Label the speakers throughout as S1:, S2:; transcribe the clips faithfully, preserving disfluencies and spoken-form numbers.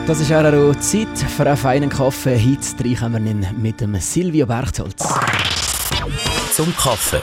S1: Das ist auch Zeit für einen feinen Kaffee. Heute trinken wir ihn mit dem Silvio Berchtold.
S2: Zum Kaffee.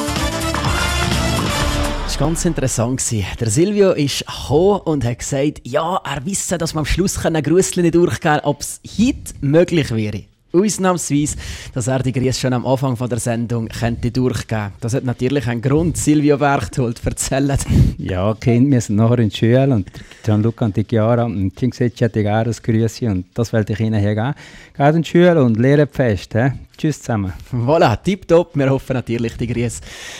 S1: Das war ganz interessant. Der Silvio ist gekommen und hat gesagt, ja, er wisse, dass man am Schluss ein Grüßchen nicht durchgehen kann, ob es heute möglich wäre. Ausnahmsweise, dass er die Grüße schon am Anfang der Sendung könnte durchgeben. Das hat natürlich einen Grund. Silvio Berchtold, erzählt.
S3: Ja, die Kinder müssen nachher in die Schule und Gianluca und die Chiara und die haben gesagt, ich hätte gerne ein Grüßchen und das wollte ich ihnen hier geben. Geht in die Schule und lernt fest. He? Tschüss zusammen.
S1: Voilà, tipptopp. Wir hoffen natürlich, die Grüße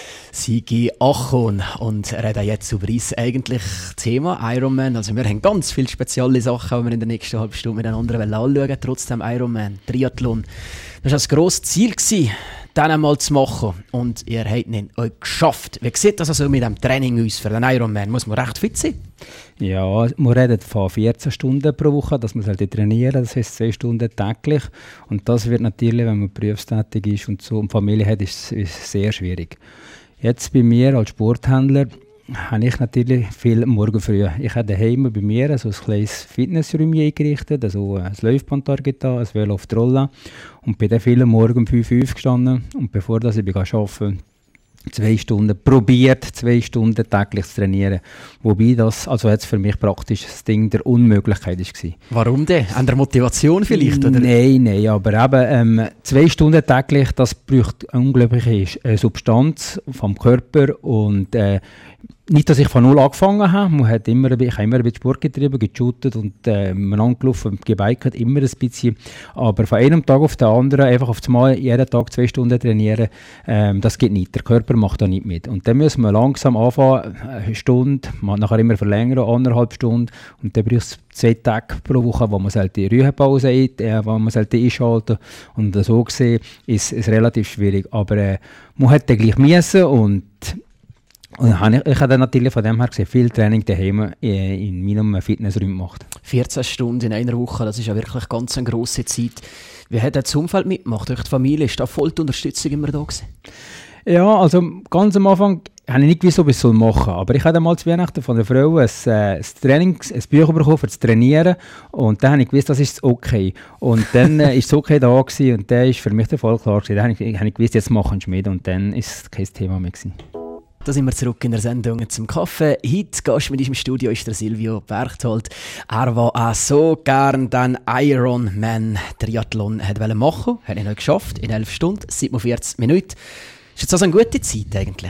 S1: Sigi Achon und reden jetzt über das eigentliche Thema Ironman. Also wir haben ganz viele spezielle Sachen, die wir in der nächsten halben Stunde miteinander anschauen wollen. Trotzdem Ironman, Triathlon. Das war das grosse Ziel, diesen einmal zu machen. Und ihr habt ihn euch geschafft. Wie sieht das also mit dem Training aus für den Ironman? Muss man recht fit sein?
S3: Ja, wir reden von vierzehn Stunden pro Woche, dass man sollte trainieren, das heisst zwei Stunden täglich. Und das wird natürlich, wenn man berufstätig ist und so und Familie hat, ist, ist sehr schwierig. Jetzt bei mir als Sporthändler habe ich natürlich viel morgen früh. Ich habe daheim bei mir so ein kleines Fitnessräumchen eingerichtet, also ein Laufband da, ein Velo auf die Rolle und bin dann viel morgen um fünf Uhr gestanden und bevor das ich arbeiten zwei Stunden probiert, zwei Stunden täglich zu trainieren. Wobei das also jetzt für mich praktisch das Ding der Unmöglichkeit war.
S1: Warum denn? An der Motivation vielleicht? Oder?
S3: Nein, nein, aber eben ähm, zwei Stunden täglich, das braucht unglaubliche äh, Substanz vom Körper und äh, nicht, dass ich von null angefangen habe. Man hat immer, ich habe immer ein bisschen Sport getrieben, geshootet und äh, angelaufen und gebiked, immer ein bisschen. Aber von einem Tag auf den anderen, einfach auf einmal jeden Tag zwei Stunden trainieren, ähm, das geht nicht. Der Körper macht da nicht mit. Und dann müssen wir langsam anfangen, eine Stunde, man nachher immer verlängern, anderthalb Stunden. Und dann braucht es zwei Tage pro Woche, wo man die Ruhepause äh, wo man einschalten. Und so gesehen ist es relativ schwierig. Aber äh, man hat dann gleich müssen und Und ich, ich habe natürlich von dem her gesehen, viel Training daheim in meinem Fitnessraum gemacht.
S1: vierzehn Stunden in einer Woche, das ist ja wirklich ganz eine grosse Zeit. Wie hat das Umfeld mitgemacht? Durch die Familie, ist da voll die Unterstützung immer da gewesen?
S3: Ja, also ganz am Anfang habe ich nicht gewusst, ob ich es machen soll. Aber ich habe mal zu Weihnachten von der Frau ein, ein, Training, ein Buch bekommen, um zu trainieren. Und dann habe ich gewusst, das ist okay. Und dann war äh, das okay da gewesen, und dann ist für mich der Fall klar gewesen. Dann habe ich, habe ich gewusst, jetzt machen wir mit. Und dann ist es kein Thema mehr gewesen.
S1: Da sind wir zurück in der Sendung zum Kaffee. Heute Gast mit diesem Studio ist der Silvio Berchtold. Er, der auch so gern den Ironman Triathlon machen wollte, hat ihn heute geschafft, in elf Stunden, siebenundvierzig Minuten. Ist jetzt also eine gute Zeit eigentlich?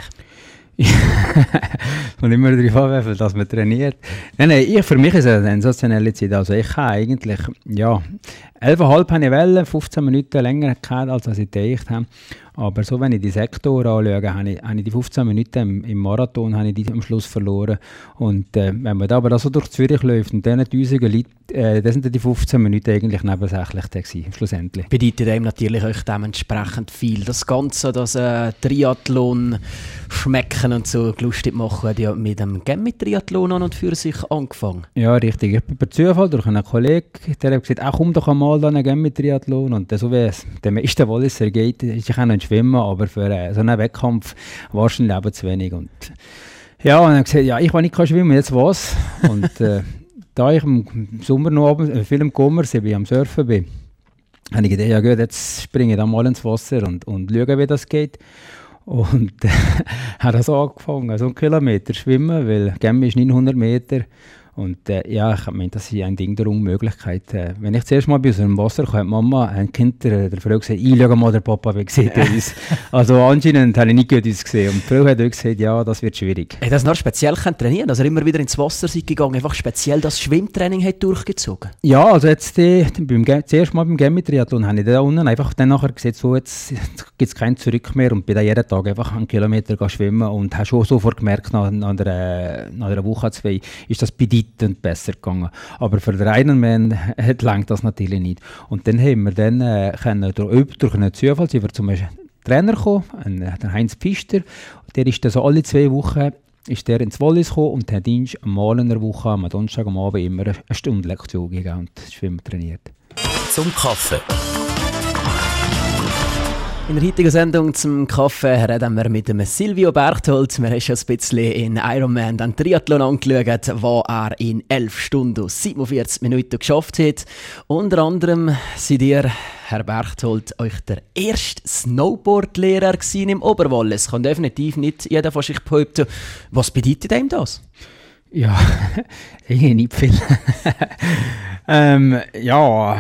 S3: Man immer darauf anwerfen, dass man trainiert. Nein, nein, ich, für mich ist es eine sensationelle Zeit. Also ich habe eigentlich, ja, elf Komma fünf habe ich wollen, fünfzehn Minuten länger gehabt, als ich gedacht habe. Aber so, wenn ich die Sektoren anschaue, habe ich, habe ich die fünfzehn Minuten im, im Marathon habe ich die am Schluss verloren. Und äh, wenn man da aber so durch Zürich läuft und dann tausende Leute, äh, das sind die fünfzehn Minuten eigentlich nebensächlich gewesen, schlussendlich.
S1: Bedeutet einem natürlich euch dementsprechend viel. Das Ganze, das äh, Triathlon schmecken und so lustig machen, hat ja mit dem Gemmi-Triathlon an und für sich angefangen.
S3: Ja, richtig. Ich bin per Zufall durch einen Kollegen, der hat gesagt, ach, komm doch einmal an einen Gemmi-Triathlon. Und so wie es der meiste Walliser geht, ist ich auch noch schwimmen, aber für äh, so einen Wettkampf wahrscheinlich eben zu wenig. Und ja, und dann habe ich gesagt, ja, ich will nicht schwimmen, jetzt was? Und äh, da ich im Sommer noch abends, äh, viel im Kummer bin, am Surfen bin, habe ich gedacht, ja gut, jetzt springe ich da mal ins Wasser und, und schaue, wie das geht. Und äh, habe so angefangen, so einen Kilometer schwimmen, weil Gemmi ist neunhundert Meter. Und äh, ja, ich meine, das ist ein Ding der Unmöglichkeit. Äh, wenn ich zuerst mal aus dem Wasser kam, Mama, ein Kind der, der Frau gesagt, ich schaue mal, der Papa, wie sieht er aus. Also anscheinend habe ich nicht gut ausgesehen. Und die Frau hat auch gesagt, ja, das wird schwierig.
S1: Hat das noch speziell trainieren, dass er immer wieder ins Wasser seid gegangen, einfach speziell das Schwimmtraining hat durchgezogen?
S3: Ja, also jetzt äh, beim, zuerst mal beim Gemmi-Triathlon habe ich da unten einfach dann nachher gesagt, so, jetzt, jetzt gibt es kein Zurück mehr und bin dann jeden Tag einfach einen Kilometer schwimmen und habe schon sofort gemerkt, nach, nach, einer, nach einer Woche, zwei, ist das bei und besser gegangen. Aber für den Ironman langt das natürlich nicht. Und dann haben wir dann äh, können durch, durch einen Zufall sind wir zum Trainer gekommen, ein, der Heinz Pfister. Der ist dann so alle zwei Wochen ist der ins Wallis gekommen und hat uns einmal in der Woche, am Donnerstag am Abend immer eine Stunde Lektion gegeben und Schwimmen trainiert.
S2: Zum Kaffee.
S1: In der heutigen Sendung zum Kaffee reden wir mit dem Silvio Berchtold. Wir haben schon ein bisschen in Ironman den Triathlon angeschaut, wo er in elf Stunden und siebenundvierzig Minuten geschafft hat. Unter anderem seid ihr, Herr Berchtold, euch der erste Snowboardlehrer im Oberwallis. Kann definitiv nicht jeder von sich behaupten. Was bedeutet ihm das?
S3: Ja, irgendwie nicht viel. ähm, ja...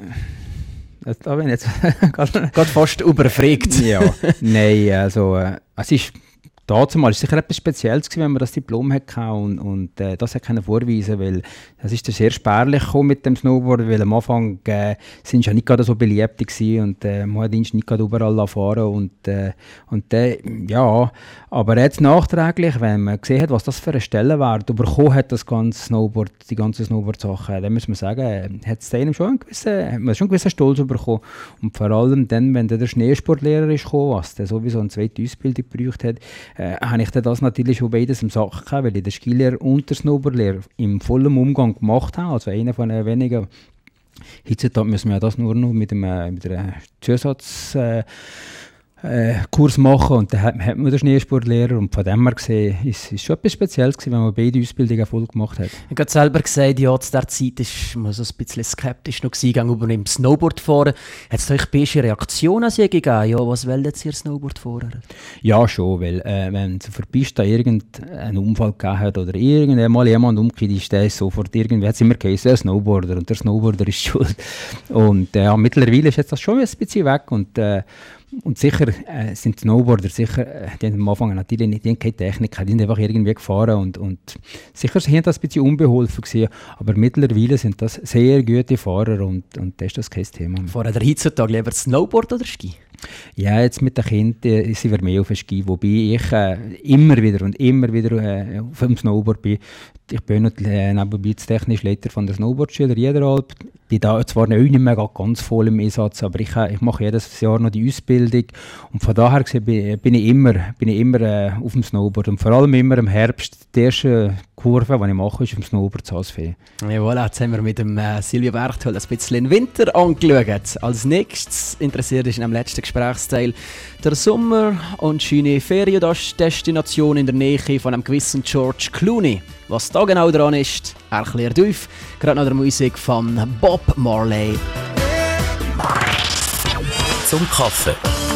S3: Da bin ich jetzt
S1: gerade fast überfragt.
S3: Ja, nein, also äh, es ist dazu mal sicher etwas Spezielles gewesen, wenn man das Diplom hatte und, und äh, das hat keiner vorweisen, weil es ist sehr spärlich gekommen mit dem Snowboard, weil am Anfang äh, sind ja nicht gerade so beliebt gewesen und äh, man hat nicht gerade überall fahren und äh, und äh, ja, aber jetzt nachträglich, wenn man gesehen hat, was das für eine Stellenwert bekommen hat, das ganze Snowboard, die ganze Snowboard-Sache, dann muss man sagen, hat es einem schon einen gewissen, hat man schon einen gewissen Stolz bekommen und vor allem dann, wenn der Schneesportlehrer ist gekommen, was der sowieso eine zweite Ausbildung gebraucht hat, Äh, habe ich das natürlich schon beides im Sack gehabt, weil ich den Skilehrer und den Snowboardlehrer im vollen Umgang gemacht habe, also einer von den wenigen. Heutzutage müssen wir das nur noch mit einem, mit einem Zusatz äh, äh, Kurs machen und dann hat, hat man den Schneesportlehrer und von dem her gesehen ist es schon etwas Spezielles gewesen, wenn man beide Ausbildungen voll gemacht hat.
S1: Ich habe selber gesagt, ja, zu dieser Zeit war man so ein bisschen skeptisch noch gegenüber dem Snowboardfahren. Hat es euch beste Reaktionen gegeben? Ja, was wollt jetzt ihr Snowboardfahrer?
S3: Ja, schon, weil äh, wenn es auf der Piste irgendeinen Unfall gegeben hat oder irgendwann mal jemand umgekehrt ist, der ist sofort irgendwie, hat es immer geheißen, der Snowboarder und der Snowboarder ist schuld. Und äh, mittlerweile ist jetzt das schon ein bisschen weg und äh, Und sicher äh, sind Snowboarder, sicher, äh, die haben am Anfang natürlich nicht, die haben keine Technik, die sind einfach irgendwie gefahren und, und sicher sind das ein bisschen unbeholfen gewesen, aber mittlerweile sind das sehr gute Fahrer und, und das ist das kein Thema.
S1: Fahren ihr heutzutage lieber Snowboard oder Ski?
S3: Ja, jetzt mit den Kindern äh, sind wir mehr auf dem Ski, wobei ich äh, immer wieder und immer wieder äh, auf dem Snowboard bin. Ich bin noch äh, nebenbei technisch Leiter von der Snowboardschüler Jederalp. Ich bin da zwar nicht mehr ganz voll im Einsatz, aber ich, äh, ich mache jedes Jahr noch die Ausbildung und von daher gesehen bin, bin ich immer, bin ich immer äh, auf dem Snowboard und vor allem immer im Herbst. Die erste Kurve, die ich mache, ist auf dem Snowboard zu Asfee.
S1: Ja, voilà, jetzt haben wir mit dem äh, Silvio Berchtold ein bisschen den Winter angeschaut. Als nächstes interessiert ist in dem letzten Gesprächsteil der Sommer und schöne Feriendestination in der Nähe von einem gewissen George Clooney. Was da genau dran ist, erklärt euch gerade nach der Musik von Bob Marley.
S2: Zum Kaffee.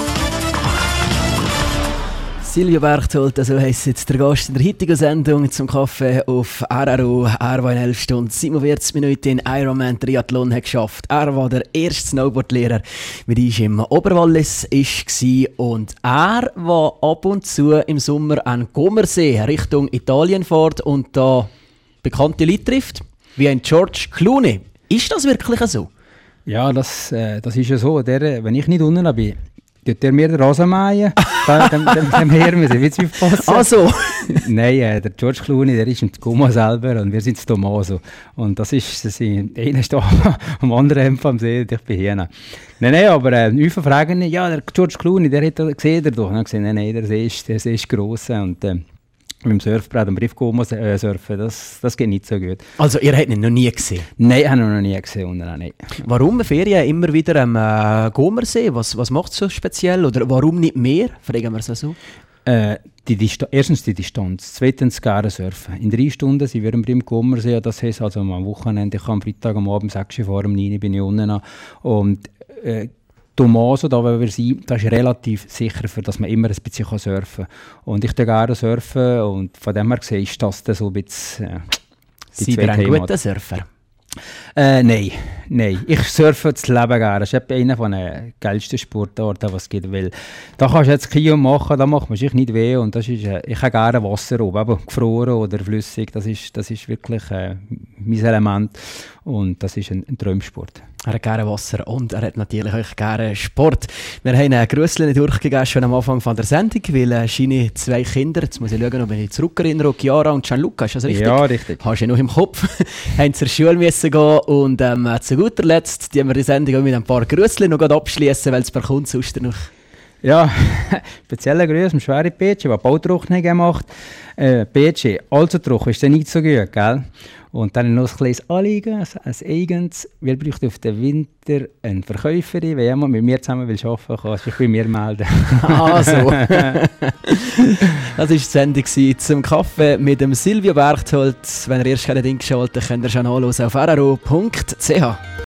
S1: Silvio Berchtold, so heisst jetzt der Gast in der heutigen Sendung zum Kaffee auf R R O. Er war in elf Stunden siebenundvierzig Minuten in Ironman Triathlon hat geschafft. Er war der erste Snowboardlehrer mit uns im Oberwallis war und er, der ab und zu im Sommer an Comersee Richtung Italien fährt und da bekannte Leute trifft, wie ein George Clooney. Ist das wirklich so?
S3: Ja, das, äh, das ist ja so. Der, wenn ich nicht unten bin, tut der mir den Rasen mähen, dann, dann, dann, dann hören wir sie, wie sie aufpassen.
S1: Ah so?
S3: Nein, äh, der George Clooney, der ist im Goma selber und wir sind in Tommaso. Und das ist, das ist der eine steht am anderen Ende vom See, und ich bin hier. Nein, nein, aber äh, Leute fragen, ja, der George Clooney, der hat gesehen, der doch. Und dann gesagt, nein, nein, der See ist, der See ist gross. Und, äh, mit dem Surfbrett am Briefgoma äh, surfen, das, das geht nicht so gut.
S1: Also ihr habt ihn noch nie gesehen?
S3: Nein, ich habe ihn noch nie gesehen. Und auch nicht.
S1: Warum Ferien immer wieder am äh, Gomersee? Was, was macht es so speziell? Oder warum nicht mehr? Fragen wir es so.
S3: Äh, die Dista- erstens die Distanz, zweitens gerne surfen. In drei Stunden sind wir im Brimgommersee, das heisst also am Wochenende, ich kann am Freitag am Abend sechs Uhr fahren, um neun Uhr bin ich unten. Und äh, Tommaso, da wo wir sind, das ist relativ sicher, für dass man immer ein bisschen surfen kann. Und ich gerne surfen und von dem her gesehen ist das dann so ein bisschen äh, die
S1: Seid ihr ein guter Surfer?
S3: Äh, nein, nein. Ich surfe das Leben gerne. Das ist einer der geilsten Sportarten, die es gibt. Weil da kannst du jetzt Kio machen, da macht man sich nicht weh. Und das ist, äh, ich habe gerne Wasser oben, aber gefroren oder flüssig. Das ist, das ist wirklich äh, mein Element. Und das ist ein, ein Traumsport.
S1: Er hat gerne Wasser und er hat natürlich auch gerne Sport. Wir haben ein Grüßchen durchgegeben schon am Anfang von der Sendung, weil äh, seine zwei Kinder, jetzt muss ich schauen, ob ich zurückerinnere, Chiara und Gianluca, ist das richtig?
S3: Ja, richtig.
S1: Hast du noch im Kopf. Haben zur Schule müssen gehen und ähm, zu guter Letzt, die wir die Sendung auch mit ein paar Grüßchen noch abschließen, weil es per Kunst sonst noch
S3: Ja, spezielle Grüße am schweren P C, der Baudruck nicht gemacht. Äh, P C, also Druck ist dann nicht so gut, gell? Und dann noch ein kleines Anliegen, ein eigenes. Wir brauchen auf den Winter eine Verkäuferin. Wenn jemand mit mir zusammen will arbeiten will, kannst du dich bei mir melden.
S1: Ah, so. Das war die Sendung zum Kaffee mit dem Silvio Berchtold. Wenn ihr erst keine Ding geschaltet habt, könnt ihr schon nachhören auf r r o punkt c h.